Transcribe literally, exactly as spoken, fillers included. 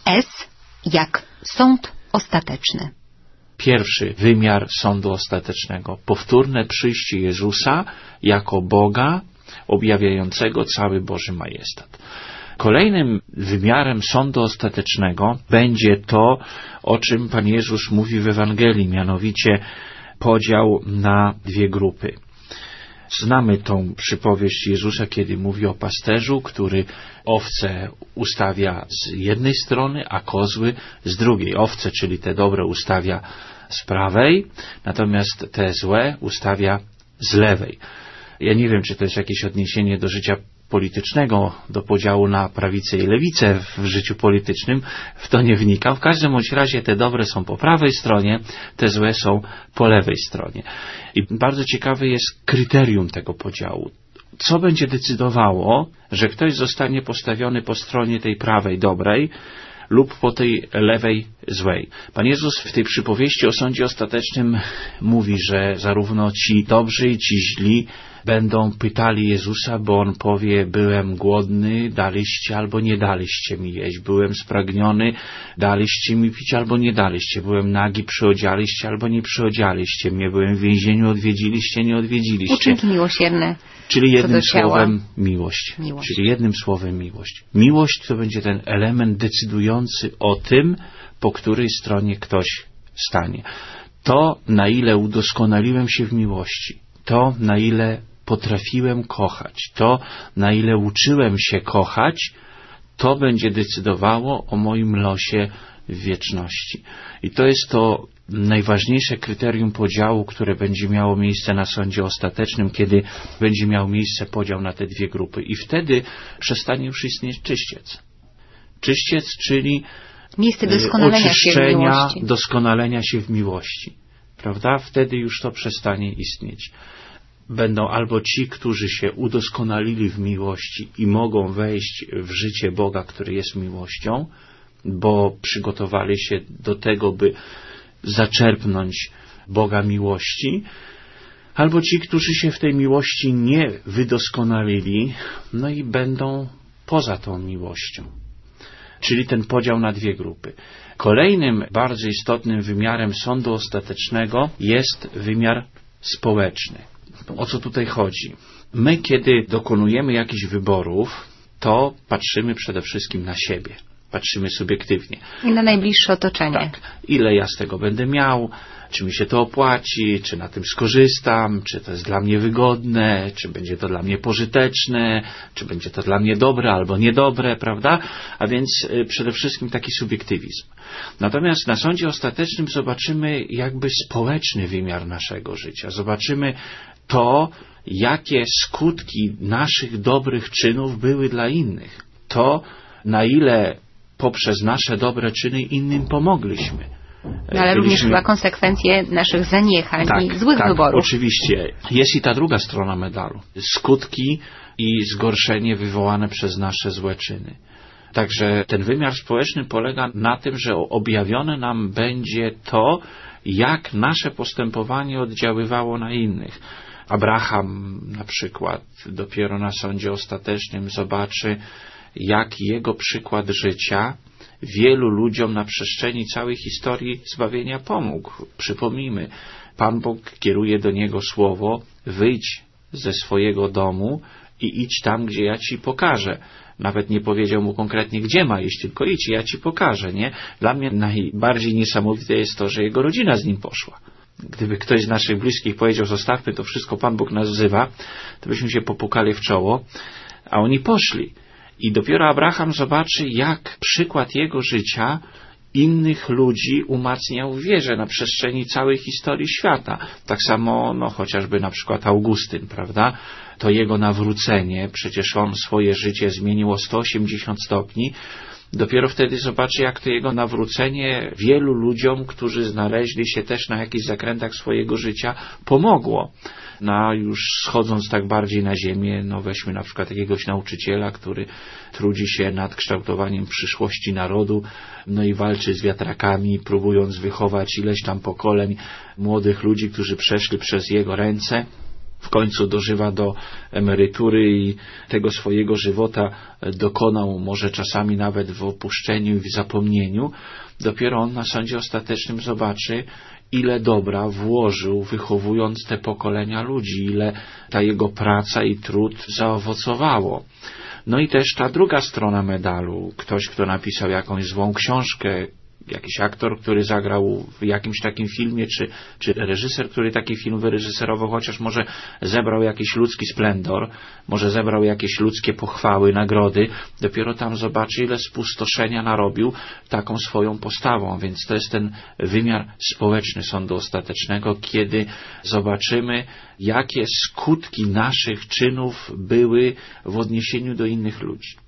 S jak sąd ostateczny. Pierwszy wymiar sądu ostatecznego. Powtórne przyjście Jezusa jako Boga objawiającego cały Boży majestat. Kolejnym wymiarem sądu ostatecznego będzie to, o czym Pan Jezus mówi w Ewangelii, mianowicie podział na dwie grupy. Znamy tą przypowieść Jezusa, kiedy mówi o pasterzu, który owce ustawia z jednej strony, a kozły z drugiej. Owce, czyli te dobre, ustawia z prawej, natomiast te złe ustawia z lewej. Ja nie wiem, czy to jest jakieś odniesienie do życia politycznego, do podziału na prawicę i lewicę w życiu politycznym, w to nie wnikam. W każdym bądź razie te dobre są po prawej stronie, te złe są po lewej stronie. I bardzo ciekawe jest kryterium tego podziału. Co będzie decydowało, że ktoś zostanie postawiony po stronie tej prawej, dobrej, lub po tej lewej, złej. Pan Jezus w tej przypowieści o sądzie ostatecznym mówi, że zarówno ci dobrzy i ci źli będą pytali Jezusa, bo On powie: byłem głodny, daliście albo nie daliście mi jeść, byłem spragniony, daliście mi pić albo nie daliście, byłem nagi, przyodzialiście albo nie przyodzialiście mnie, byłem w więzieniu, odwiedziliście, nie odwiedziliście. Uczynki miłosierne. Czyli jednym słowem miłość. miłość. Czyli jednym słowem miłość. Miłość to będzie ten element decydujący o tym, po której stronie ktoś stanie. To, na ile udoskonaliłem się w miłości, to, na ile potrafiłem kochać, to, na ile uczyłem się kochać, to będzie decydowało o moim losie w wieczności. I to jest to najważniejsze kryterium podziału, które będzie miało miejsce na sądzie ostatecznym, kiedy będzie miał miejsce podział na te dwie grupy. I wtedy przestanie już istnieć czyściec. Czyściec, czyli miejsce doskonalenia oczyszczenia, się w miłości. doskonalenia się w miłości. Prawda? Wtedy już to przestanie istnieć. Będą albo ci, którzy się udoskonalili w miłości i mogą wejść w życie Boga, który jest miłością, bo przygotowali się do tego, by zaczerpnąć Boga miłości, albo ci, którzy się w tej miłości nie wydoskonalili, no i będą poza tą miłością. Czyli ten podział na dwie grupy. Kolejnym bardzo istotnym wymiarem sądu ostatecznego jest wymiar społeczny. O co tutaj chodzi? My, kiedy dokonujemy jakichś wyborów, to patrzymy przede wszystkim na siebie. Patrzymy subiektywnie. I na najbliższe otoczenie. Tak. Ile ja z tego będę miał, czy mi się to opłaci, czy na tym skorzystam, czy to jest dla mnie wygodne, czy będzie to dla mnie pożyteczne, czy będzie to dla mnie dobre albo niedobre, prawda? A więc y, przede wszystkim taki subiektywizm. Natomiast na sądzie ostatecznym zobaczymy jakby społeczny wymiar naszego życia. Zobaczymy to, jakie skutki naszych dobrych czynów były dla innych. To, na ile poprzez nasze dobre czyny innym pomogliśmy. No, ale Byliśmy... również chyba konsekwencje naszych zaniechań tak, i złych tak, wyborów. Oczywiście. Jest i ta druga strona medalu. Skutki i zgorszenie wywołane przez nasze złe czyny. Także ten wymiar społeczny polega na tym, że objawione nam będzie to, jak nasze postępowanie oddziaływało na innych. Abraham na przykład dopiero na sądzie ostatecznym zobaczy, jak jego przykład życia wielu ludziom na przestrzeni całej historii zbawienia pomógł. Przypomnijmy, Pan Bóg kieruje do niego słowo: wyjdź ze swojego domu i idź tam, gdzie ja ci pokażę. Nawet nie powiedział mu konkretnie, gdzie ma iść, tylko idź, ja ci pokażę, nie? Dla mnie najbardziej niesamowite jest to, że jego rodzina z nim poszła. Gdyby ktoś z naszych bliskich powiedział: zostawmy to wszystko, Pan Bóg nas wzywa, to byśmy się popukali w czoło, a oni poszli. I dopiero Abraham zobaczy, jak przykład jego życia innych ludzi umacniał wierze na przestrzeni całej historii świata. Tak samo, no chociażby na przykład Augustyn, prawda? To jego nawrócenie, przecież on swoje życie zmienił o sto osiemdziesiąt stopni. Dopiero wtedy zobaczy, jak to jego nawrócenie wielu ludziom, którzy znaleźli się też na jakichś zakrętach swojego życia, pomogło. No już schodząc tak bardziej na ziemię, no weźmy na przykład jakiegoś nauczyciela, który trudzi się nad kształtowaniem przyszłości narodu, no i walczy z wiatrakami, próbując wychować ileś tam pokoleń młodych ludzi, którzy przeszli przez jego ręce. w końcu dożywa do emerytury i tego swojego żywota dokonał może czasami nawet w opuszczeniu i w zapomnieniu, dopiero on na sądzie ostatecznym zobaczy, ile dobra włożył, wychowując te pokolenia ludzi, ile ta jego praca i trud zaowocowało. No i też ta druga strona medalu. Ktoś, kto napisał jakąś złą książkę, jakiś aktor, który zagrał w jakimś takim filmie, czy, czy reżyser, który taki film wyreżyserował, chociaż może zebrał jakiś ludzki splendor, może zebrał jakieś ludzkie pochwały, nagrody, dopiero tam zobaczy, ile spustoszenia narobił taką swoją postawą. Więc to jest ten wymiar społeczny sądu ostatecznego, kiedy zobaczymy, jakie skutki naszych czynów były w odniesieniu do innych ludzi.